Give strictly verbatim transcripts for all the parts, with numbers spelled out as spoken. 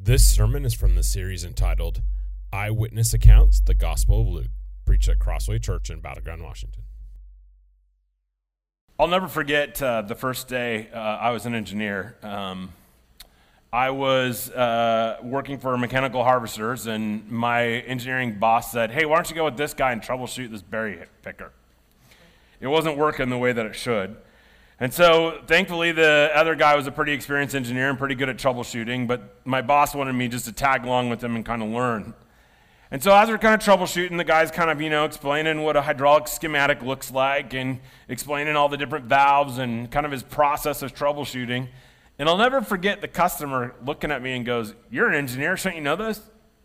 This sermon is from the series entitled Eyewitness Accounts, the Gospel of Luke, preached at Crossway Church in Battleground, Washington. I'll never forget uh, the first day uh, I was an engineer. Um, I was uh, working for Mechanical Harvesters, and my engineering boss said, hey, why don't you go with this guy and troubleshoot this berry picker? It wasn't working the way that it should. And so, thankfully, the other guy was a pretty experienced engineer and pretty good at troubleshooting, but my boss wanted me just to tag along with him and kind of learn. And so as we're kind of troubleshooting, the guy's kind of, you know, explaining what a hydraulic schematic looks like and explaining all the different valves and kind of his process of troubleshooting. And I'll never forget the customer looking at me and goes, you're an engineer, shouldn't you know this?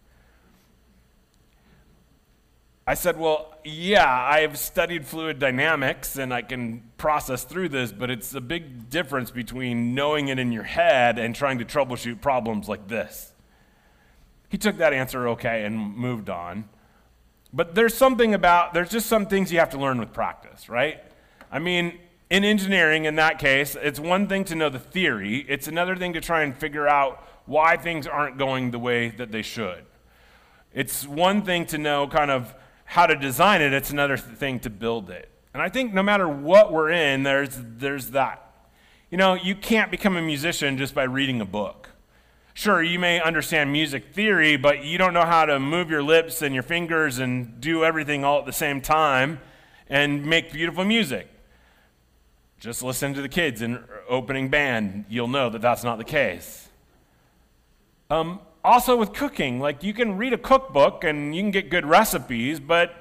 I said, well, yeah, I've studied fluid dynamics and I can process through this, but it's a big difference between knowing it in your head and trying to troubleshoot problems like this. He took that answer okay and moved on. But there's something about, there's just some things you have to learn with practice, right? I mean, in engineering, in that case, it's one thing to know the theory. It's another thing to try and figure out why things aren't going the way that they should. It's one thing to know kind of how to design it. It's another thing to build it. And I think no matter what we're in, there's there's that. You know, you can't become a musician just by reading a book. Sure, you may understand music theory, but you don't know how to move your lips and your fingers and do everything all at the same time and make beautiful music. Just listen to the kids in opening band. You'll know that that's not the case. Um, also with cooking, like you can read a cookbook and you can get good recipes, but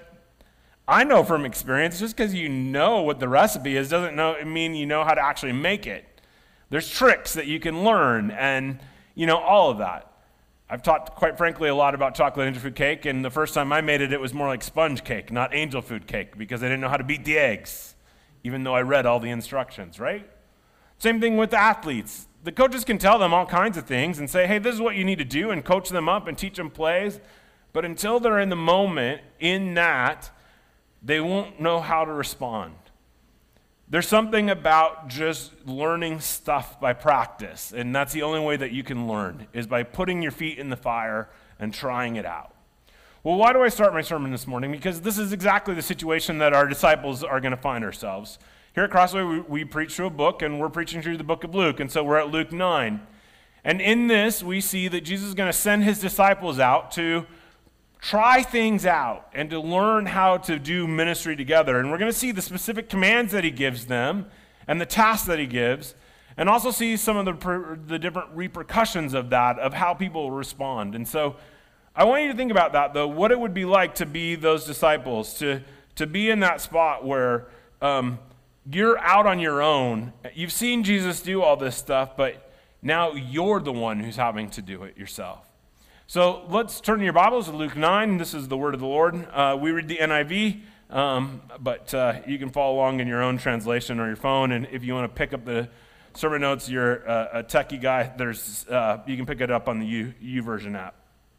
I know from experience, just because you know what the recipe is doesn't know, mean you know how to actually make it. There's tricks that you can learn and you know, all of that. I've talked, quite frankly, a lot about chocolate angel food cake, and the first time I made it, it was more like sponge cake, not angel food cake, because I didn't know how to beat the eggs, even though I read all the instructions, right? Same thing with athletes. The coaches can tell them all kinds of things and say, hey, this is what you need to do, and coach them up and teach them plays, but until they're in the moment, in that, they won't know how to respond. There's something about just learning stuff by practice, and that's the only way that you can learn, is by putting your feet in the fire and trying it out. Well, why do I start my sermon this morning? Because this is exactly the situation that our disciples are going to find ourselves. Here at Crossway, we, we preach through a book, and we're preaching through the book of Luke, and so we're at Luke nine. And in this, we see that Jesus is going to send his disciples out to try things out and to learn how to do ministry together. And we're going to see the specific commands that he gives them and the tasks that he gives, and also see some of the, the different repercussions of that, of how people respond. And so I want you to think about that, though, what it would be like to be those disciples, to, to be in that spot where um, you're out on your own. You've seen Jesus do all this stuff, but now you're the one who's having to do it yourself. So let's turn your Bibles to Luke nine. This is the word of the Lord. Uh, we read the N I V, um, but uh, you can follow along in your own translation or your phone. And if you want to pick up the sermon notes, you're uh, a techie guy, there's uh, you can pick it up on the U, YouVersion app.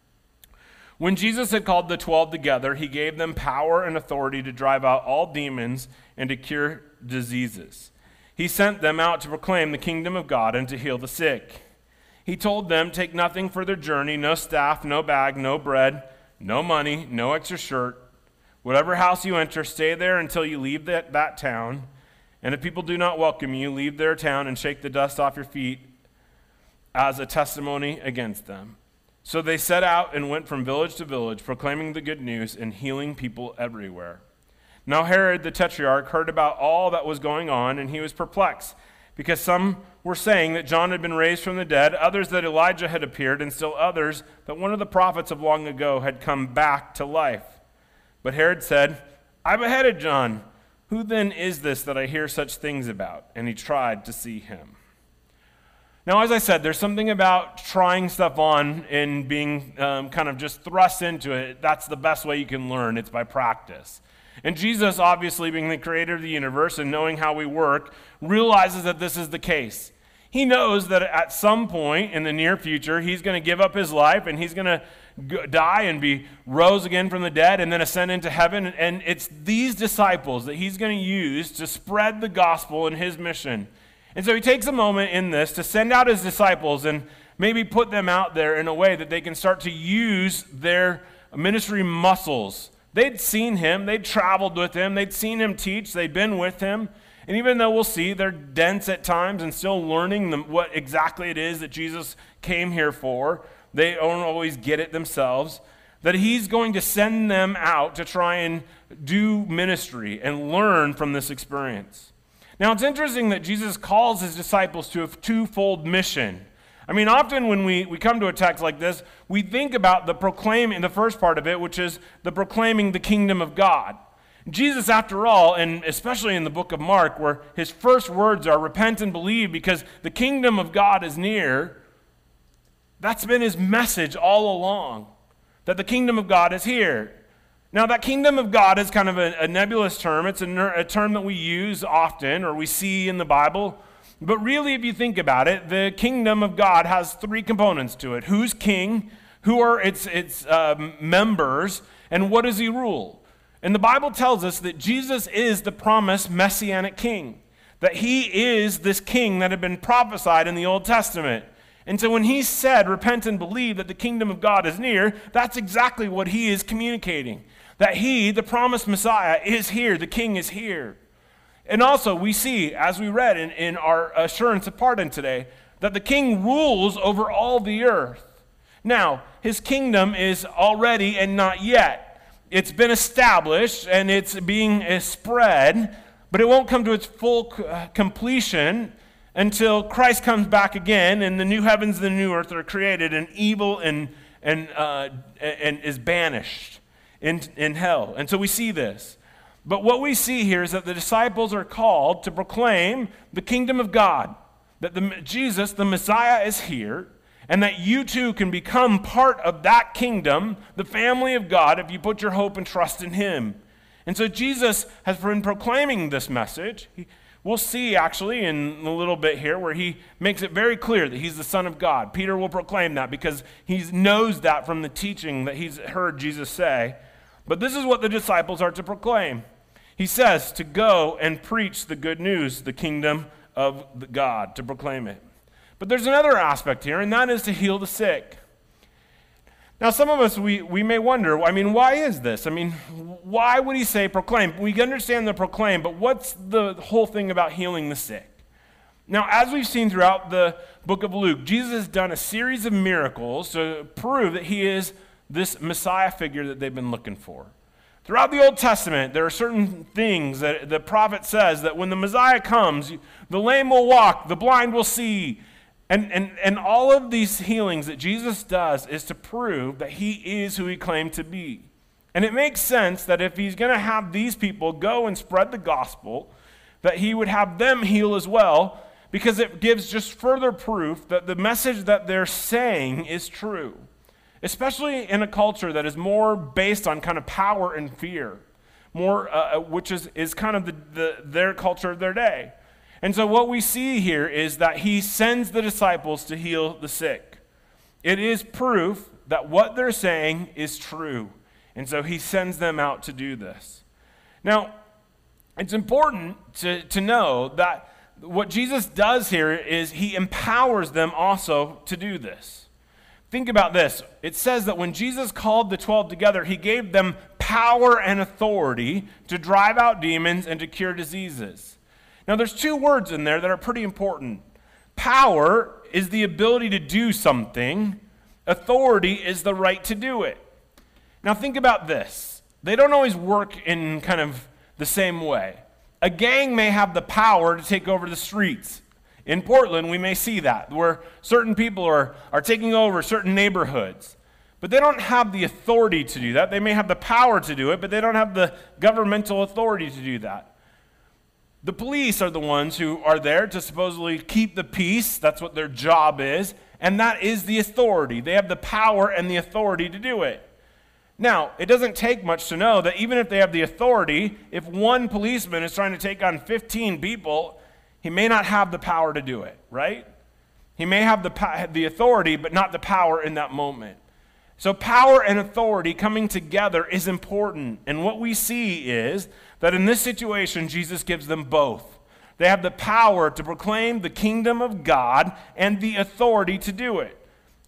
When Jesus had called the twelve together, he gave them power and authority to drive out all demons and to cure diseases. He sent them out to proclaim the kingdom of God and to heal the sick. He told them, take nothing for their journey, no staff, no bag, no bread, no money, no extra shirt. Whatever house you enter, stay there until you leave that, that town. And if people do not welcome you, leave their town and shake the dust off your feet as a testimony against them. So they set out and went from village to village, proclaiming the good news and healing people everywhere. Now Herod the Tetrarch heard about all that was going on, and he was perplexed, because some were saying that John had been raised from the dead, others that Elijah had appeared, and still others that one of the prophets of long ago had come back to life. But Herod said, I beheaded John. Who then is this that I hear such things about? And he tried to see him. Now, as I said, there's something about trying stuff on and being um, kind of just thrust into it. That's the best way you can learn. It's by practice. And Jesus, obviously being the creator of the universe and knowing how we work, realizes that this is the case. He knows that at some point in the near future, he's going to give up his life and he's going to die and be rose again from the dead and then ascend into heaven. And it's these disciples that he's going to use to spread the gospel in his mission. And so he takes a moment in this to send out his disciples and maybe put them out there in a way that they can start to use their ministry muscles. They'd seen him, they'd traveled with him, they'd seen him teach, they'd been with him. And even though we'll see they're dense at times and still learning them, what exactly it is that Jesus came here for, they don't always get it themselves, that he's going to send them out to try and do ministry and learn from this experience. Now, it's interesting that Jesus calls his disciples to a twofold mission. I mean, often when we, we come to a text like this, we think about the proclaiming, the first part of it, which is the proclaiming the kingdom of God. Jesus, after all, and especially in the book of Mark, where his first words are repent and believe because the kingdom of God is near, that's been his message all along, that the kingdom of God is here. Now, that kingdom of God is kind of a, a nebulous term. It's a, ner- a term that we use often or we see in the Bible. But really, if you think about it, the kingdom of God has three components to it. Who's king? Who are its, its uh, members? And what does he rule? And the Bible tells us that Jesus is the promised messianic king, that he is this king that had been prophesied in the Old Testament. And so when he said, repent and believe that the kingdom of God is near, that's exactly what he is communicating, that he, the promised Messiah, is here, the king is here. And also we see, as we read in, in our assurance of pardon today, that the king rules over all the earth. Now, his kingdom is already and not yet. It's been established and it's being spread, but it won't come to its full completion until Christ comes back again and the new heavens and the new earth are created and evil and, and, uh, and is banished in, in hell. And so we see this. But what we see here is that the disciples are called to proclaim the kingdom of God, that the, Jesus, the Messiah, is here, and that you too can become part of that kingdom, the family of God, if you put your hope and trust in him. And so Jesus has been proclaiming this message. He, we'll see actually in a little bit here where he makes it very clear that he's the Son of God. Peter will proclaim that because he knows that from the teaching that he's heard Jesus say. But this is what the disciples are to proclaim. He says to go and preach the good news, the kingdom of God, to proclaim it. But there's another aspect here, and that is to heal the sick. Now, some of us, we, we may wonder, I mean, why is this? I mean, why would he say proclaim? We understand the proclaim, but what's the whole thing about healing the sick? Now, as we've seen throughout the book of Luke, Jesus has done a series of miracles to prove that he is this Messiah figure that they've been looking for. Throughout the Old Testament, there are certain things that the prophet says that when the Messiah comes, the lame will walk, the blind will see. And, and, and all of these healings that Jesus does is to prove that he is who he claimed to be. And it makes sense that if he's going to have these people go and spread the gospel, that he would have them heal as well, because it gives just further proof that the message that they're saying is true, especially in a culture that is more based on kind of power and fear, more uh, which is, is kind of the, the, their culture of their day. And so what we see here is that he sends the disciples to heal the sick. It is proof that what they're saying is true. And so he sends them out to do this. Now, it's important to, to know that what Jesus does here is he empowers them also to do this. Think about this. It says that when Jesus called the twelve together, he gave them power and authority to drive out demons and to cure diseases. Now, there's two words in there that are pretty important. Power is the ability to do something. Authority is the right to do it. Now, think about this. They don't always work in kind of the same way. A gang may have the power to take over the streets. In Portland, we may see that, where certain people are, are taking over certain neighborhoods. But they don't have the authority to do that. They may have the power to do it, but they don't have the governmental authority to do that. The police are the ones who are there to supposedly keep the peace. That's what their job is. And that is the authority. They have the power and the authority to do it. Now, it doesn't take much to know that even if they have the authority, if one policeman is trying to take on fifteen people, he may not have the power to do it, right? He may have the, the authority, but not the power in that moment. So power and authority coming together is important. And what we see is that in this situation, Jesus gives them both. They have the power to proclaim the kingdom of God and the authority to do it.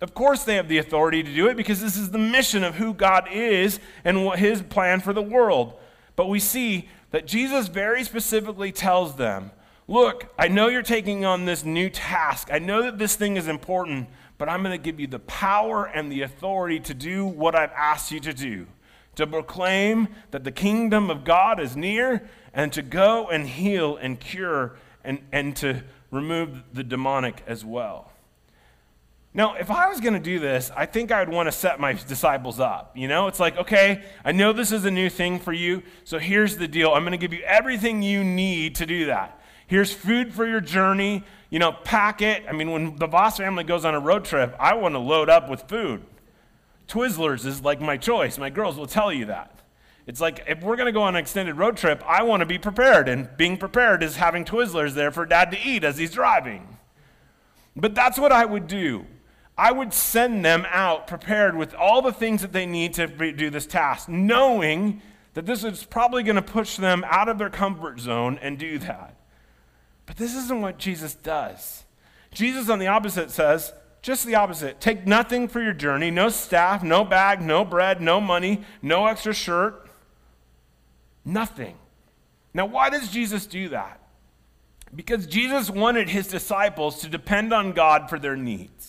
Of course they have the authority to do it because this is the mission of who God is and what his plan for the world. But we see that Jesus very specifically tells them, look, I know you're taking on this new task. I know that this thing is important, but I'm going to give you the power and the authority to do what I've asked you to do, to proclaim that the kingdom of God is near and to go and heal and cure and, and to remove the demonic as well. Now, if I was going to do this, I think I would want to set my disciples up. You know, it's like, okay, I know this is a new thing for you, so here's the deal. I'm going to give you everything you need to do that. Here's food for your journey. You know, pack it. I mean, when the Voss family goes on a road trip, I want to load up with food. Twizzlers is like my choice. My girls will tell you that. It's like, if we're going to go on an extended road trip, I want to be prepared, and being prepared is having Twizzlers there for Dad to eat as he's driving. But that's what I would do. I would send them out prepared with all the things that they need to do this task, knowing that this is probably going to push them out of their comfort zone and do that. But this isn't what Jesus does. Jesus, on the opposite, says just the opposite. Take nothing for your journey, no staff, no bag, no bread, no money, no extra shirt, nothing. Now, why does Jesus do that? Because Jesus wanted his disciples to depend on God for their needs.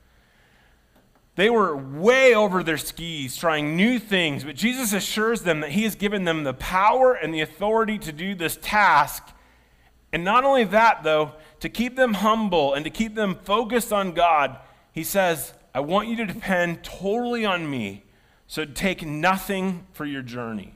They were way over their skis trying new things, but Jesus assures them that he has given them the power and the authority to do this task. And not only that, though, to keep them humble and to keep them focused on God, he says, I want you to depend totally on me, so take nothing for your journey.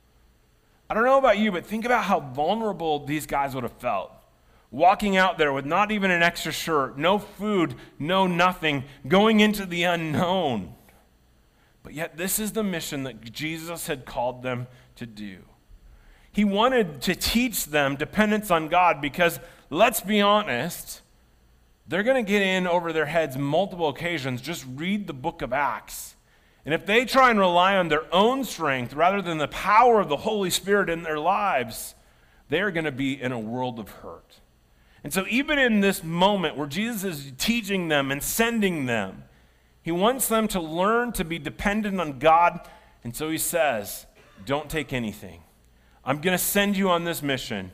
I don't know about you, but think about how vulnerable these guys would have felt. Walking out there with not even an extra shirt, no food, no nothing, going into the unknown. But yet this is the mission that Jesus had called them to do. He wanted to teach them dependence on God because, let's be honest, they're going to get in over their heads multiple occasions. Just read the book of Acts. And if they try and rely on their own strength rather than the power of the Holy Spirit in their lives, they're going to be in a world of hurt. And so even in this moment where Jesus is teaching them and sending them, he wants them to learn to be dependent on God. And so he says, don't take anything. I'm going to send you on this mission.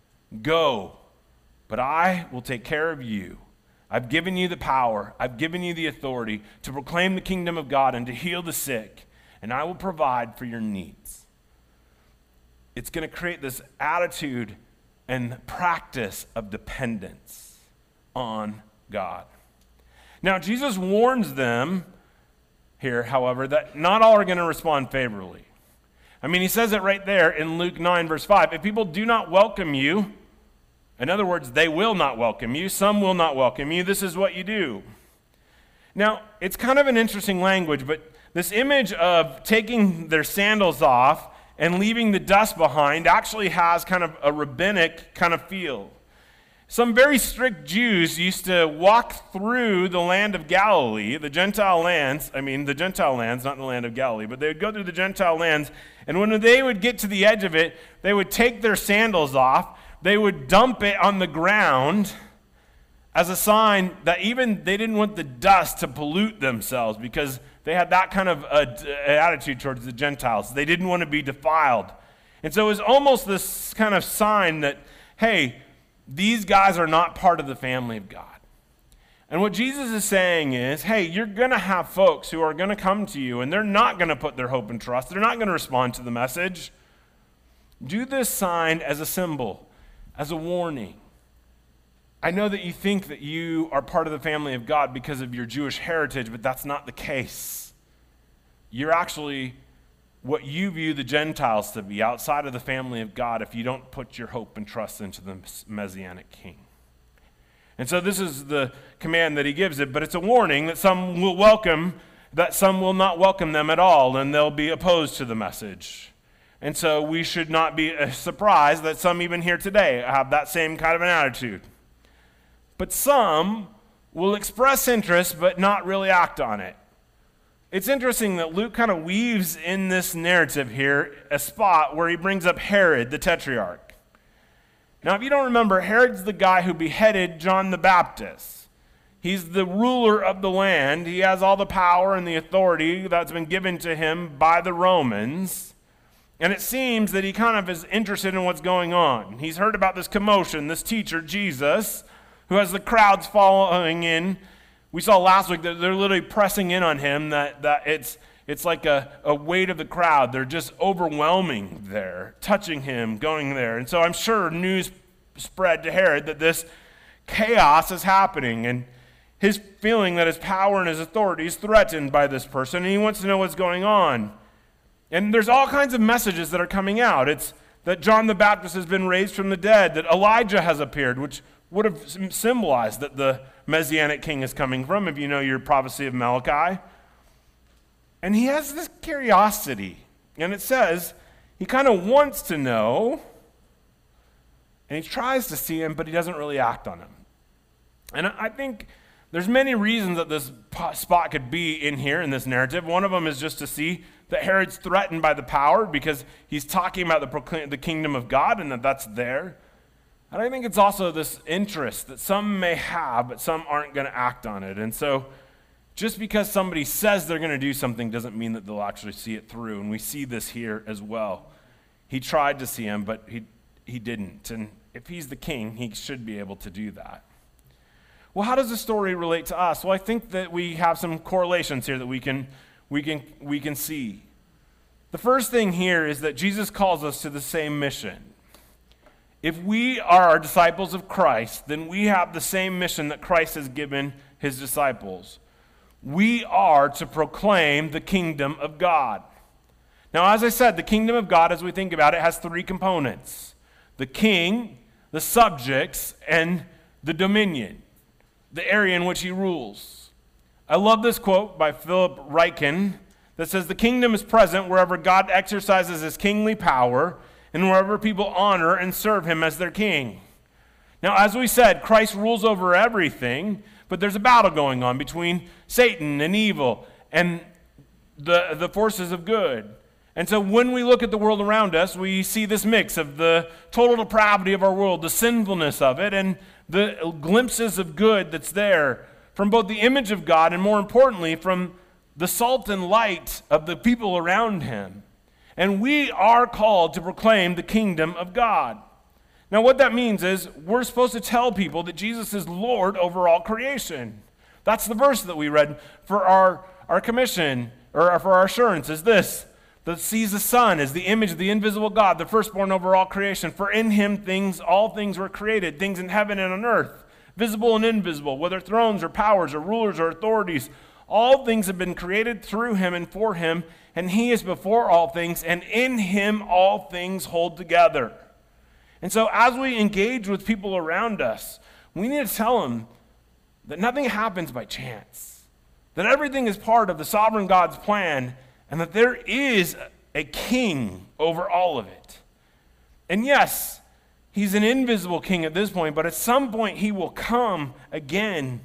Go, but I will take care of you. I've given you the power. I've given you the authority to proclaim the kingdom of God and to heal the sick, and I will provide for your needs. It's going to create this attitude and practice of dependence on God. Now, Jesus warns them here, however, that not all are going to respond favorably. I mean, he says it right there in Luke nine, verse five. If people do not welcome you, in other words, they will not welcome you, some will not welcome you, this is what you do. Now, it's kind of an interesting language, but this image of taking their sandals off and leaving the dust behind actually has kind of a rabbinic kind of feel. Some very strict Jews used to walk through the land of Galilee, the Gentile lands, I mean the Gentile lands, not the land of Galilee, but they would go through the Gentile lands, and when they would get to the edge of it, they would take their sandals off, they would dump it on the ground as a sign that even they didn't want the dust to pollute themselves, because they had that kind of uh, attitude towards the Gentiles. They didn't want to be defiled. And so it was almost this kind of sign that, hey, these guys are not part of the family of God. And what Jesus is saying is, hey, you're going to have folks who are going to come to you, and they're not going to put their hope and trust. They're not going to respond to the message. Do this sign as a symbol, as a warning. I know that you think that you are part of the family of God because of your Jewish heritage, but that's not the case. You're actually what you view the Gentiles to be, outside of the family of God, if you don't put your hope and trust into the Messianic King. And so this is the command that he gives it, but it's a warning that some will welcome, that some will not welcome them at all, and they'll be opposed to the message. And so we should not be surprised that some even here today have that same kind of an attitude. But some will express interest but not really act on it. It's interesting that Luke kind of weaves in this narrative here a spot where he brings up Herod, the tetrarch. Now, if you don't remember, Herod's the guy who beheaded John the Baptist. He's the ruler of the land. He has all the power and the authority that's been given to him by the Romans. And it seems that he kind of is interested in what's going on. He's heard about this commotion, this teacher, Jesus, who has the crowds following in. We saw last week that they're literally pressing in on him, that, that it's, it's like a, a weight of the crowd. They're just overwhelming there, touching him, going there. And so I'm sure news spread to Herod that this chaos is happening, and his feeling that his power and his authority is threatened by this person, and he wants to know what's going on. And there's all kinds of messages that are coming out. It's that John the Baptist has been raised from the dead, that Elijah has appeared, which would have symbolized that the Messianic king is coming from, if you know your prophecy of Malachi. And he has this curiosity. And it says he kind of wants to know, and he tries to see him, but he doesn't really act on him. And I think there's many reasons that this spot could be in here in this narrative. One of them is just to see that Herod's threatened by the power because he's talking about the, proclaim, the kingdom of God and that that's there. And I think it's also this interest that some may have, but some aren't going to act on it. And so just because somebody says they're going to do something doesn't mean that they'll actually see it through. And we see this here as well. He tried to see him, but he, he didn't. And if he's the king, he should be able to do that. Well, how does the story relate to us? Well, I think that we have some correlations here that we can we can we can see. The first thing here is that Jesus calls us to the same mission. If we are disciples of Christ, then we have the same mission that Christ has given his disciples. We are to proclaim the kingdom of God. Now, as I said, the kingdom of God, as we think about it, has three components: the king, the subjects, and the dominion, the area in which he rules. I love this quote by Philip Ryken that says, "The kingdom is present wherever God exercises his kingly power and wherever people honor and serve him as their king." Now, as we said, Christ rules over everything, but there's a battle going on between Satan and evil and the, the forces of good. And so when we look at the world around us, we see this mix of the total depravity of our world, the sinfulness of it, and the glimpses of good that's there from both the image of God and, more importantly, from the salt and light of the people around him. And we are called to proclaim the kingdom of God. Now, what that means is we're supposed to tell people that Jesus is Lord over all creation. That's the verse that we read for our, our commission, or for our assurance, is this: that sees the Son as the image of the invisible God, the firstborn over all creation. For in him things, all things were created, things in heaven and on earth, visible and invisible, whether thrones or powers or rulers or authorities. All things have been created through him and for him, and he is before all things, and in him all things hold together. And so as we engage with people around us, we need to tell them that nothing happens by chance, that everything is part of the sovereign God's plan, and that there is a king over all of it. And yes, he's an invisible king at this point, but at some point he will come again,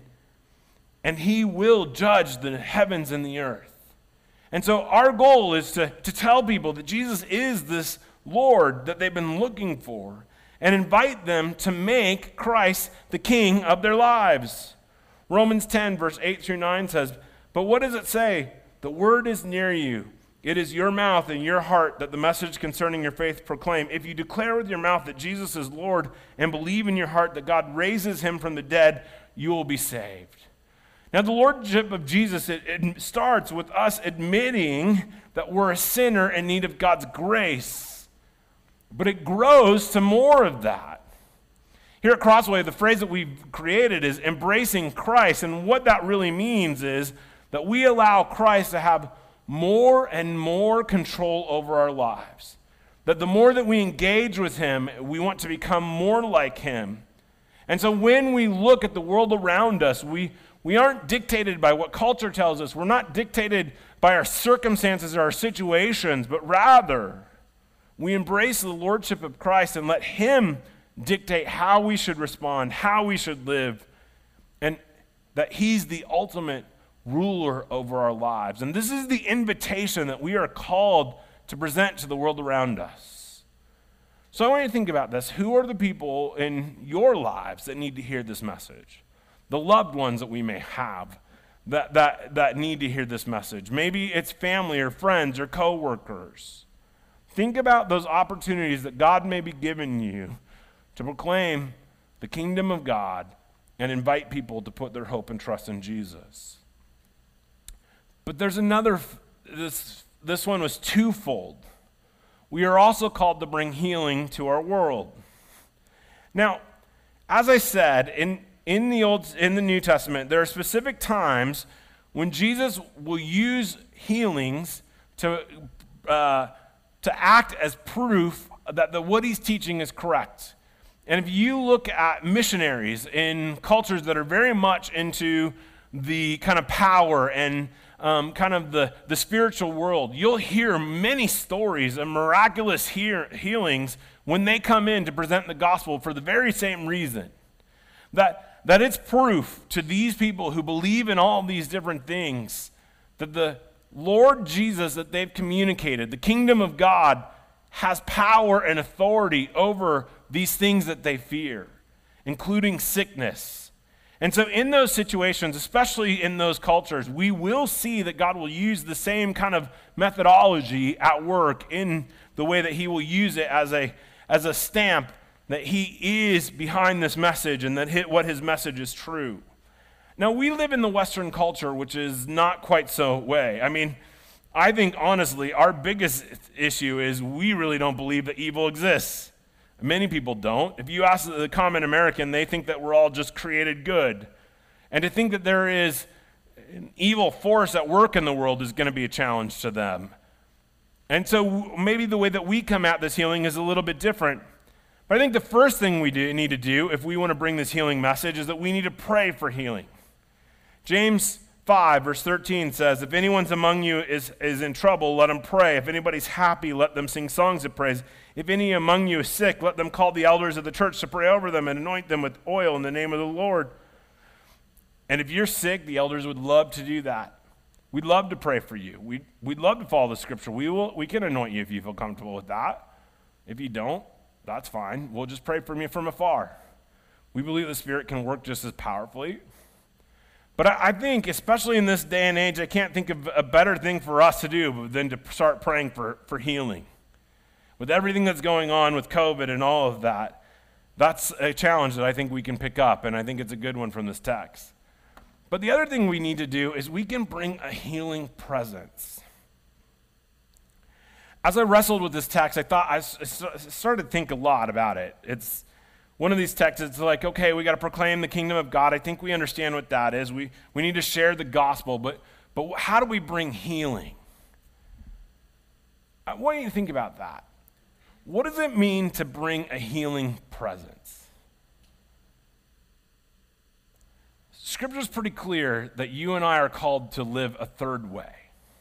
and he will judge the heavens and the earth. And so our goal is to, to tell people that Jesus is this Lord that they've been looking for, and invite them to make Christ the king of their lives. Romans ten, verse eight through nine says, "But what does it say? The word is near you. It is your mouth and your heart that the message concerning your faith proclaim. If you declare with your mouth that Jesus is Lord and believe in your heart that God raises him from the dead, you will be saved." Now, the lordship of Jesus, it, it starts with us admitting that we're a sinner in need of God's grace. But it grows to more of that. Here at Crossway, the phrase that we've created is embracing Christ. And what that really means is that we allow Christ to have more and more control over our lives. That the more that we engage with him, we want to become more like him. And so when we look at the world around us, we, we aren't dictated by what culture tells us. We're not dictated by our circumstances or our situations, but rather we embrace the lordship of Christ and let him dictate how we should respond, how we should live, and that he's the ultimate ruler over our lives. And this is the invitation that we are called to present to the world around us. So I want you to think about this. Who are the people in your lives that need to hear this message? the loved ones that we may have that, that, that need to hear this message. Maybe it's family or friends or coworkers. Think about those opportunities that God may be giving you to proclaim the kingdom of God and invite people to put their hope and trust in Jesus. But there's another, this, this one was twofold. We are also called to bring healing to our world. Now, as I said, in, in the Old, in the New Testament, there are specific times when Jesus will use healings to, uh, to act as proof that the, what he's teaching is correct. And if you look at missionaries in cultures that are very much into the kind of power and um, kind of the, the spiritual world, you'll hear many stories of miraculous hear, healings when they come in to present the gospel for the very same reason. That, that it's proof to these people who believe in all these different things that the Lord Jesus that they've communicated, the kingdom of God, has power and authority over these things that they fear, including sickness. And so in those situations, especially in those cultures, we will see that God will use the same kind of methodology at work in the way that he will use it as a, as a stamp that he is behind this message and that hit what his message is true. Now, we live in the Western culture, which is not quite so way. I mean, I think, honestly, our biggest issue is we really don't believe that evil exists. Many people don't. If you ask the common American, they think that we're all just created good. And to think that there is an evil force at work in the world is going to be a challenge to them. And so maybe the way that we come at this healing is a little bit different. But I think the first thing we do, need to do if we want to bring this healing message is that we need to pray for healing. James five, verse thirteen says, if anyone's among you is, is in trouble, let him pray. If anybody's happy, let them sing songs of praise. If any among you is sick, let them call the elders of the church to pray over them and anoint them with oil in the name of the Lord. And if you're sick, the elders would love to do that. We'd love to pray for you. We'd, we'd love to follow the scripture. We will. We can anoint you if you feel comfortable with that. If you don't, that's fine. We'll just pray for you from afar. We believe the Spirit can work just as powerfully. But I, I think, especially in this day and age, I can't think of a better thing for us to do than to start praying for, for healing. With everything that's going on with COVID and all of that, that's a challenge that I think we can pick up, and I think it's a good one from this text. But the other thing we need to do is we can bring a healing presence. As I wrestled with this text, I thought I started to think a lot about it. It's one of these texts. It's like, okay, we got to proclaim the kingdom of God. I think we understand what that is. We we need to share the gospel, but but how do we bring healing? I want you to think about that. What does it mean to bring a healing presence? Scripture is pretty clear that you and I are called to live a third way.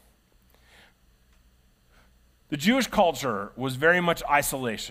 The Jewish culture was very much isolation.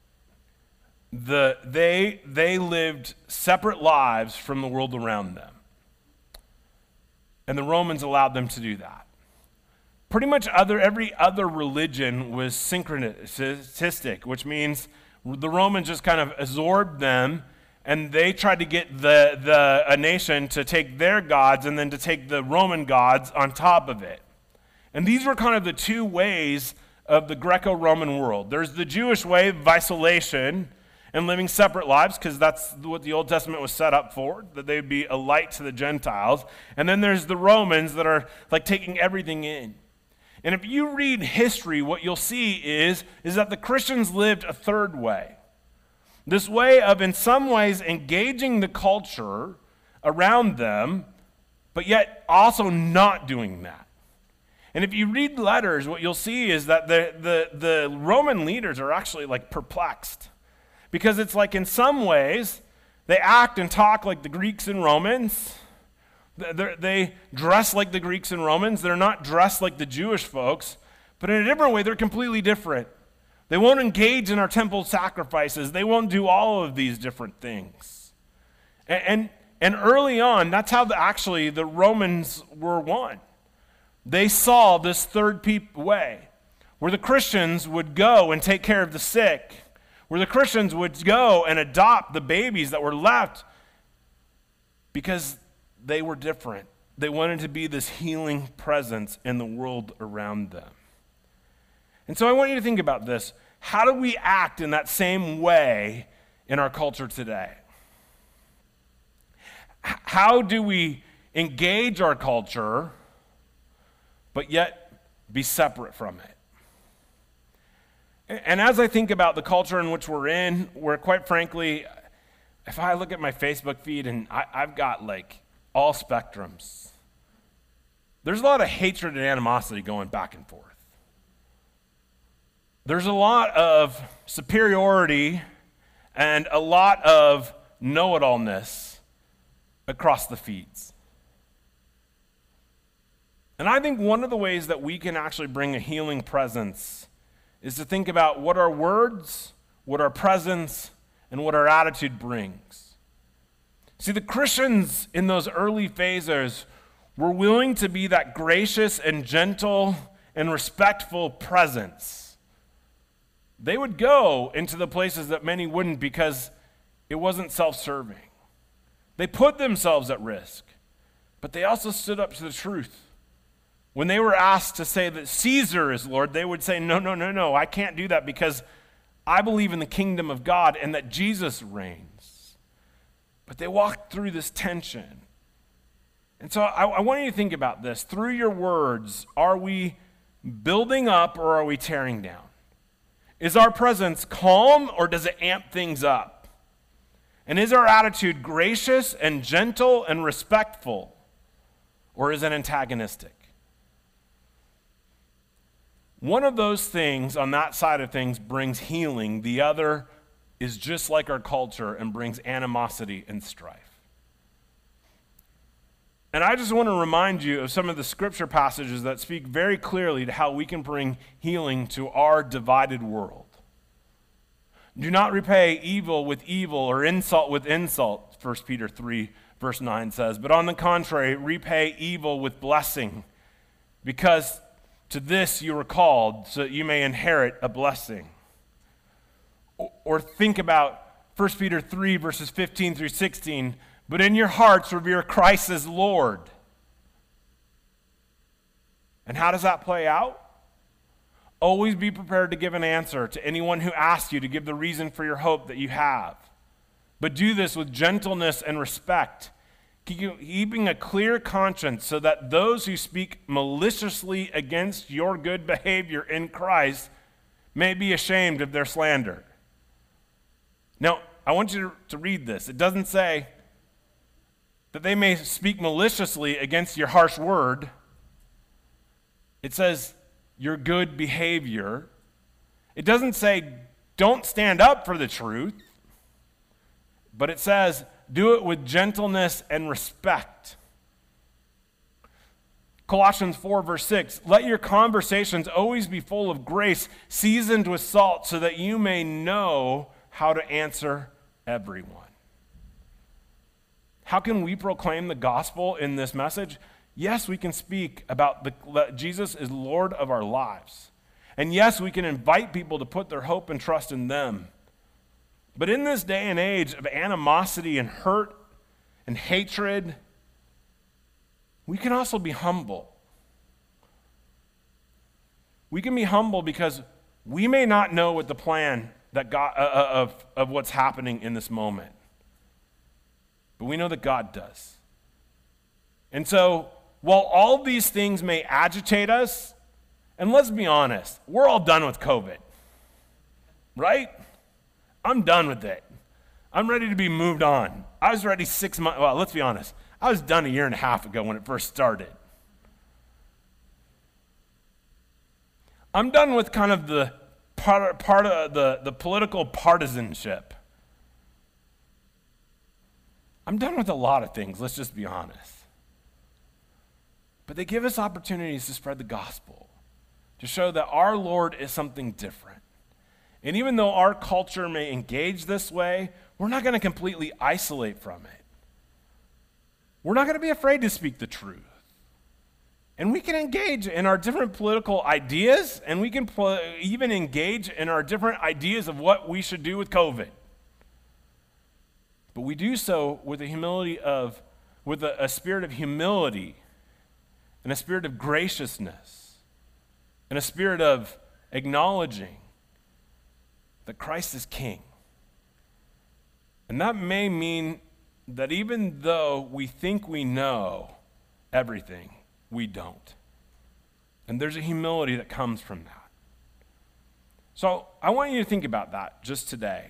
The, they, they lived separate lives from the world around them. And the Romans allowed them to do that. Pretty much other, every other religion was syncretistic, which means the Romans just kind of absorbed them, and they tried to get the, the a nation to take their gods and then to take the Roman gods on top of it. And these were kind of the two ways of the Greco-Roman world. There's the Jewish way of isolation and living separate lives, because that's what the Old Testament was set up for, that they would be a light to the Gentiles. And then there's the Romans that are like taking everything in. And if you read history, what you'll see is, is that the Christians lived a third way. This way of, in some ways, engaging the culture around them, but yet also not doing that. And if you read letters, what you'll see is that the, the, the Roman leaders are actually like perplexed. Because it's like in some ways, they act and talk like the Greeks and Romans. They're, they dress like the Greeks and Romans. They're not dressed like the Jewish folks. But in a different way, they're completely different. They won't engage in our temple sacrifices. They won't do all of these different things. And, and, and early on, that's how the, actually the Romans were won. They saw this third peop way, where the Christians would go and take care of the sick, where the Christians would go and adopt the babies that were left because they were different. They wanted to be this healing presence in the world around them. And so I want you to think about this. How do we act in that same way in our culture today? H- how do we engage our culture, but yet be separate from it? And as I think about the culture in which we're in, where quite frankly, if I look at my Facebook feed and I, I've got like all spectrums, there's a lot of hatred and animosity going back and forth. There's a lot of superiority and a lot of know-it-allness across the feeds. And I think one of the ways that we can actually bring a healing presence is to think about what our words, what our presence, and what our attitude brings. See, the Christians in those early phases were willing to be that gracious and gentle and respectful presence. They would go into the places that many wouldn't because it wasn't self-serving. They put themselves at risk, but they also stood up to the truth. When they were asked to say that Caesar is Lord, they would say, no, no, no, no, I can't do that because I believe in the kingdom of God and that Jesus reigns. But they walked through this tension. And so I, I want you to think about this. Through your words, are we building up or are we tearing down? Is our presence calm or does it amp things up? And is our attitude gracious and gentle and respectful, or is it antagonistic? One of those things on that side of things brings healing. The other is just like our culture and brings animosity and strife. And I just want to remind you of some of the scripture passages that speak very clearly to how we can bring healing to our divided world. Do not repay evil with evil or insult with insult, First Peter three, verse nine says. But on the contrary, repay evil with blessing, because to this you were called, so that you may inherit a blessing. Or, or think about First Peter three, verses fifteen through sixteen. But in your hearts revere Christ as Lord. And how does that play out? Always be prepared to give an answer to anyone who asks you to give the reason for your hope that you have. But do this with gentleness and respect, keeping a clear conscience so that those who speak maliciously against your good behavior in Christ may be ashamed of their slander. Now, I want you to read this. It doesn't say that they may speak maliciously against your harsh word. It says your good behavior. It doesn't say don't stand up for the truth, but it says do it with gentleness and respect. Colossians four, verse six, let your conversations always be full of grace, seasoned with salt, so that you may know how to answer everyone. How can we proclaim the gospel in this message? Yes, we can speak about the, that Jesus is Lord of our lives. And yes, we can invite people to put their hope and trust in them. But in this day and age of animosity and hurt and hatred, we can also be humble. We can be humble because we may not know what the plan that God, uh, of, of what's happening in this moment. But we know that God does. And so, while all these things may agitate us, and let's be honest, we're all done with COVID, right? I'm done with it. I'm ready to be moved on. I was ready six months, well, let's be honest. I was done a year and a half ago when it first started. I'm done with kind of the part, part of the, the political partisanship. I'm done with a lot of things, let's just be honest. But they give us opportunities to spread the gospel, to show that our Lord is something different. And even though our culture may engage this way, we're not going to completely isolate from it. We're not going to be afraid to speak the truth. And we can engage in our different political ideas, and we can pl- even engage in our different ideas of what we should do with COVID. But we do so with the humility of with a, a spirit of humility and a spirit of graciousness and a spirit of acknowledging that Christ is King. And that may mean that even though we think we know everything, we don't. And there's a humility that comes from that. So I want you to think about that just today.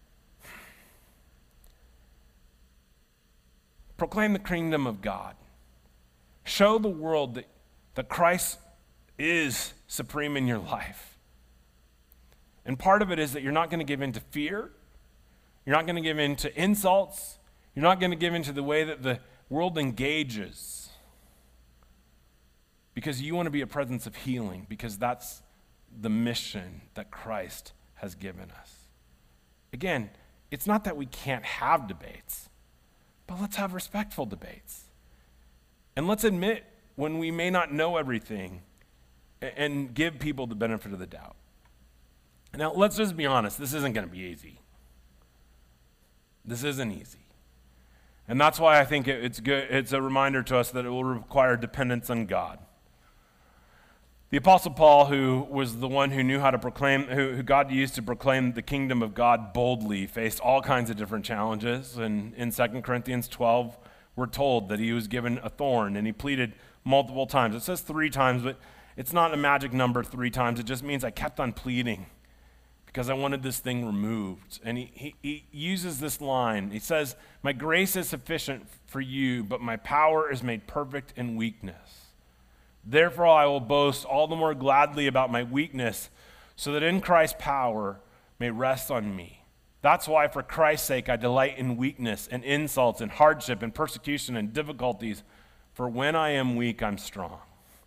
Proclaim the kingdom of God. Show the world that, that Christ is supreme in your life. And part of it is that you're not going to give in to fear. You're not going to give in to insults. You're not going to give in to the way that the world engages. Because you want to be a presence of healing, because that's the mission that Christ has given us. Again, it's not that we can't have debates, but let's have respectful debates. And let's admit when we may not know everything and give people the benefit of the doubt. Now, let's just be honest, this isn't going to be easy. This isn't easy. And that's why I think it's good. It's a reminder to us that it will require dependence on God. The Apostle Paul, who was the one who knew how to proclaim, who, who God used to proclaim the kingdom of God boldly, faced all kinds of different challenges. And in Second Corinthians twelve, we're told that he was given a thorn, and he pleaded multiple times. It says three times, but it's not a magic number three times. It just means I kept on pleading because I wanted this thing removed. And he, he, he uses this line. He says, "My grace is sufficient for you, but my power is made perfect in weakness. Therefore I will boast all the more gladly about my weakness, so that in Christ's power may rest on me. That's why for Christ's sake I delight in weakness and insults and hardship and persecution and difficulties, for when I am weak, I'm strong."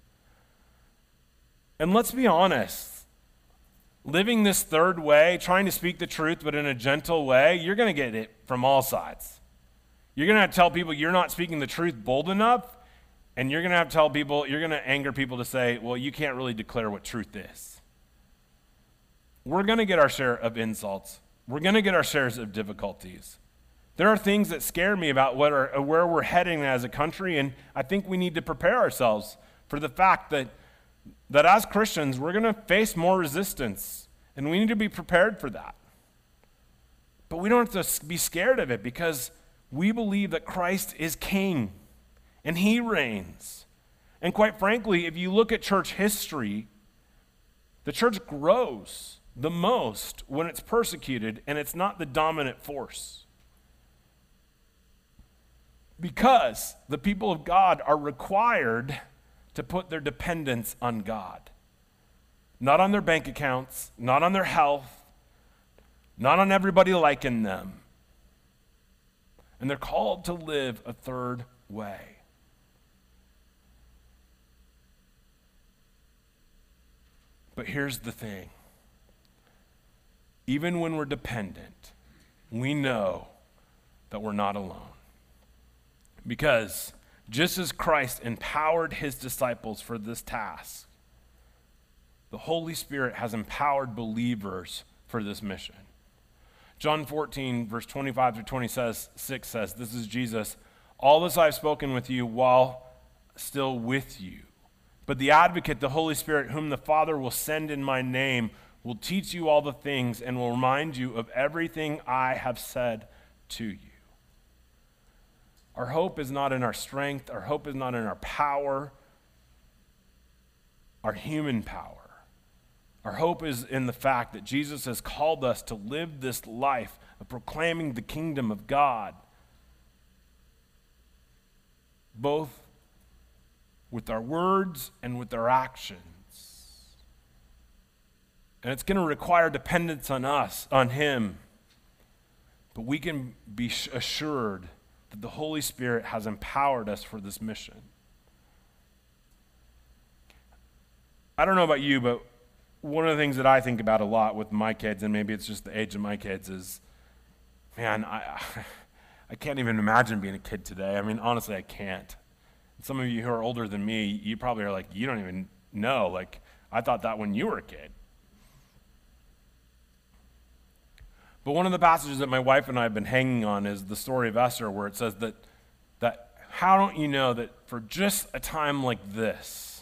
And let's be honest, living this third way, trying to speak the truth but in a gentle way, you're going to get it from all sides. You're going to have to tell people you're not speaking the truth bold enough, and you're going to have to tell people, you're going to anger people to say, well, you can't really declare what truth is. We're going to get our share of insults. We're going to get our shares of difficulties. There are things that scare me about what are, where we're heading as a country, and I think we need to prepare ourselves for the fact that, that as Christians, we're going to face more resistance, and we need to be prepared for that. But we don't have to be scared of it, because we believe that Christ is King. And he reigns. And quite frankly, if you look at church history, the church grows the most when it's persecuted and it's not the dominant force. Because the people of God are required to put their dependence on God. Not on their bank accounts, not on their health, not on everybody liking them. And they're called to live a third way. But here's the thing. Even when we're dependent, we know that we're not alone. Because just as Christ empowered his disciples for this task, the Holy Spirit has empowered believers for this mission. John fourteen, verse twenty-five through twenty-six says, this is Jesus, "All this I've spoken with you while still with you. But the advocate, the Holy Spirit, whom the Father will send in my name, will teach you all the things and will remind you of everything I have said to you." Our hope is not in our strength. Our hope is not in our power, our human power. Our hope is in the fact that Jesus has called us to live this life of proclaiming the kingdom of God, both with our words and with our actions. And it's going to require dependence on us, on him. But we can be assured that the Holy Spirit has empowered us for this mission. I don't know about you, but one of the things that I think about a lot with my kids, and maybe it's just the age of my kids, is, man, I, I can't even imagine being a kid today. I mean, honestly, I can't. Some of you who are older than me, you probably are like, you don't even know. Like, I thought that when you were a kid. But one of the passages that my wife and I have been hanging on is the story of Esther, where it says that, that how don't you know that for just a time like this,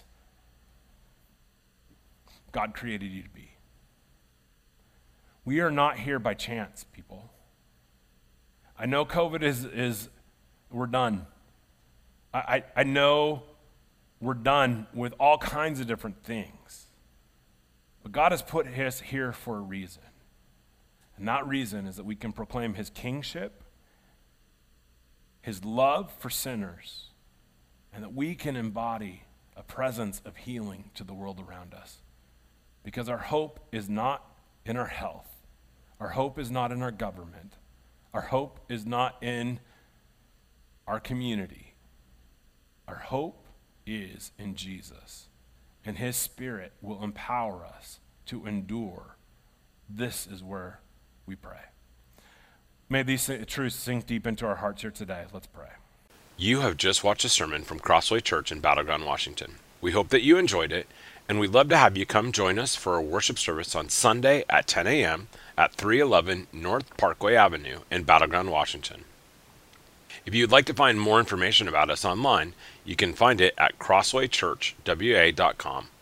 God created you to be? We are not here by chance, people. I know COVID is, is we're done. I, I, I know we're done with all kinds of different things. But God has put us here for a reason. And that reason is that we can proclaim his kingship, his love for sinners, and that we can embody a presence of healing to the world around us. Because our hope is not in our health. Our hope is not in our government. Our hope is not in our community. Our hope is in Jesus. And his Spirit will empower us to endure. This is where we pray. May these truths sink deep into our hearts here today. Let's pray. You have just watched a sermon from Crossway Church in Battleground, Washington. We hope that you enjoyed it, and we'd love to have you come join us for a worship service on Sunday at ten a.m. at three eleven North Parkway Avenue in Battleground, Washington. If you'd like to find more information about us online, you can find it at crossway church w a dot com.